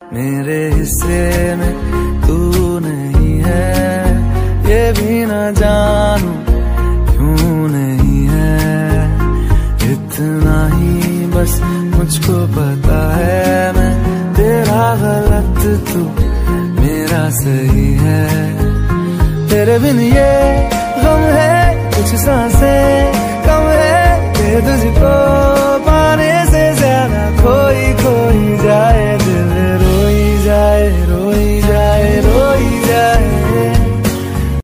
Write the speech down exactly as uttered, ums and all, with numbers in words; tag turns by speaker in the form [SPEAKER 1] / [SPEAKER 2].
[SPEAKER 1] मेरे हिस्से में तू नहीं है, ये भी न जानू क्यों नहीं है। इतना ही बस मुझको पता है, मैं तेरा गलत तू मेरा सही है। तेरे बिन ये गम है, कुछ सांसें कम है, दे तुझको